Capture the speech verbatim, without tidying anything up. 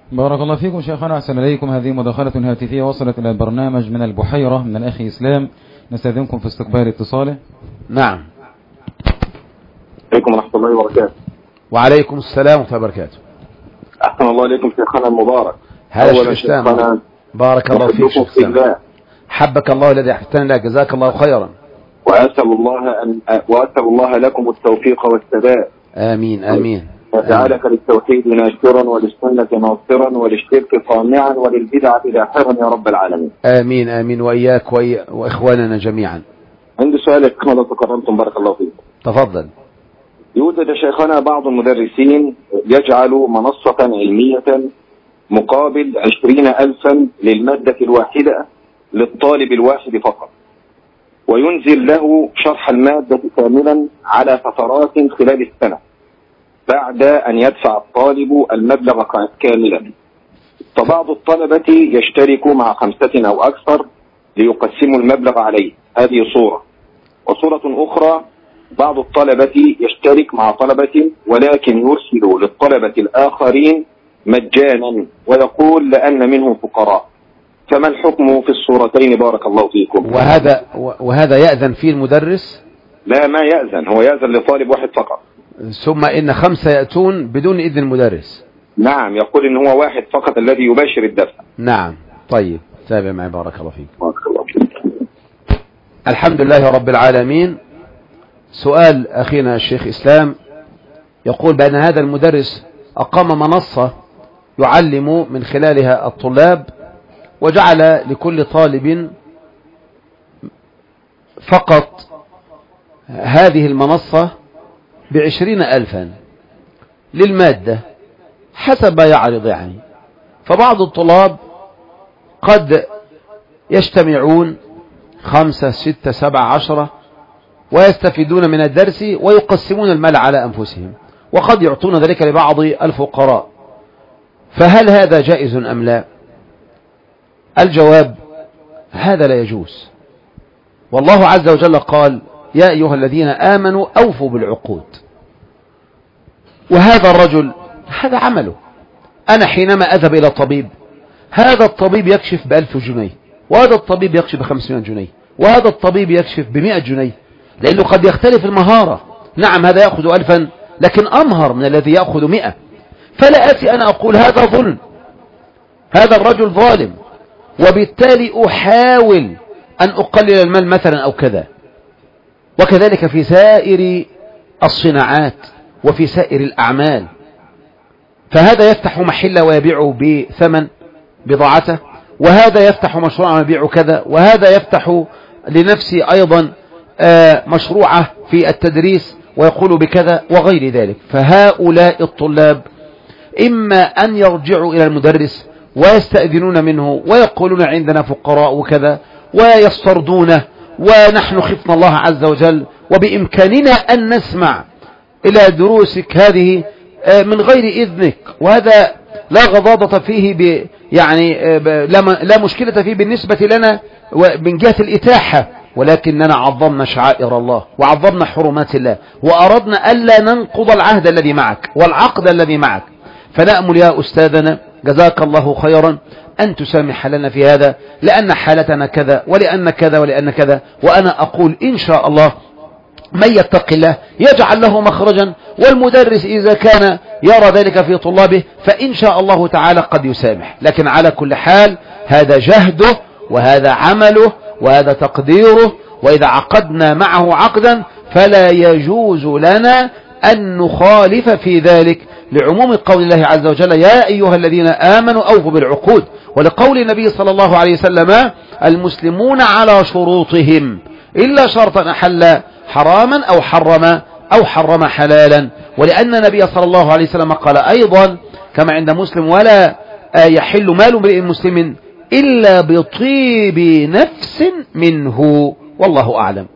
بارك الله فيكم شيخنا، أحسن إليكم. هذه مداخلة هاتفية وصلت إلى البرنامج من البحيرة من الأخ إسلام، نستأذنكم في استقبال اتصاله. نعم. عليكم ورحمة الله وبركاته. وعليكم السلام ورحمة الله وبركاته. أحسن الله إليكم شيخنا المبارك. هذا شيخ إسلام، بارك الله فيك شيخ إسلام، حبك الله الذي أحببتنا له، جزاك الله خيرا. وأسأل الله أن وأسأل الله لكم التوفيق والثبات. آمين آمين. وجعلك للتوحيد ناشرا وللسنة ناصرا وللشرك صامعا وللبدعة داحرا يا رب العالمين. آمين آمين، وإياك وإخواننا جميعا. عندي سؤال يا شيخنا لو تكرمتم بارك الله فيكم. تفضل. يوجد شيخنا بعض المدرسين يجعل منصة علمية مقابل عشرين ألفا للمادة الواحدة للطالب الواحد فقط، وينزل له شرح المادة كاملا على فترات خلال السنة بعد أن يدفع الطالب المبلغ كاملا. فبعض الطلبة يشترك مع خمسة أو أكثر ليقسموا المبلغ عليه، هذه صورة. وصورة أخرى بعض الطلبة يشترك مع طلبة ولكن يرسل للطلبة الآخرين مجانا ويقول لأن منهم فقراء، فما الحكم في الصورتين بارك الله فيكم؟ وهذا وهذا يأذن فيه المدرس؟ لا، ما يأذن، هو يأذن لطالب واحد فقط. ثم إن خمسة يأتون بدون إذن المدرس. نعم، يقول إن هو واحد فقط الذي يباشر الدفع. نعم. طيب تابع معي بارك الله فيك. بارك الله فيك. الحمد لله رب العالمين. سؤال أخينا الشيخ إسلام يقول بأن هذا المدرس أقام منصة يعلم من خلالها الطلاب، وجعل لكل طالب فقط هذه المنصة بعشرين ألفا للمادة حسب ما يعرض يعني. فبعض الطلاب قد يجتمعون خمسة ستة سبعة عشرة ويستفيدون من الدرس ويقسمون المال على أنفسهم، وقد يعطون ذلك لبعض الفقراء. فهل هذا جائز أم لا؟ الجواب هذا لا يجوز، والله عز وجل قال يا أيها الذين آمنوا أوفوا بالعقود. وهذا الرجل هذا عمله. أنا حينما أذهب إلى طبيب، هذا الطبيب يكشف بألف جنيه، وهذا الطبيب يكشف بخمسمائة جنيه، وهذا الطبيب يكشف بمئة جنيه، لأنه قد يختلف المهارة. نعم هذا يأخذ ألفا لكن أمهر من الذي يأخذ مئة. فلا أتي أنا أقول هذا ظلم، هذا الرجل ظالم، وبالتالي أحاول أن أقلل المال مثلا أو كذا. وكذلك في سائر الصناعات وفي سائر الأعمال. فهذا يفتح محل ويبيع بثمن بضاعته، وهذا يفتح مشروعا ويبيع كذا، وهذا يفتح لنفسه أيضا مشروعه في التدريس ويقول بكذا وغير ذلك. فهؤلاء الطلاب إما أن يرجعوا إلى المدرس ويستأذنون منه ويقولون عندنا فقراء وكذا ويسترضونه، ونحن خفنا الله عز وجل وبإمكاننا أن نسمع إلى دروسك هذه من غير إذنك، وهذا لا غضاضة فيه ب يعني لا مشكلة فيه بالنسبة لنا من جهة الإتاحة، ولكننا عظمنا شعائر الله وعظمنا حرمات الله، وأردنا ألا ننقض العهد الذي معك والعقد الذي معك. فنأمل يا أستاذنا جزاك الله خيرا أن تسامح لنا في هذا، لأن حالتنا كذا ولأن كذا ولأن كذا. وأنا أقول إن شاء الله من يتق الله يجعل له مخرجا، والمدرس إذا كان يرى ذلك في طلابه فإن شاء الله تعالى قد يسامح. لكن على كل حال هذا جهده وهذا عمله وهذا تقديره، وإذا عقدنا معه عقدا فلا يجوز لنا أن نخالف في ذلك، لعموم قول الله عز وجل يا أيها الذين آمنوا أوفوا بالعقود، ولقول النبي صلى الله عليه وسلم المسلمون على شروطهم إلا شرطا أحل حراما أو حرم أو حرم حلالا. ولأن النبي صلى الله عليه وسلم قال أيضا كما عند مسلم ولا يحل مال امرئ مسلم إلا بطيب نفس منه، والله أعلم.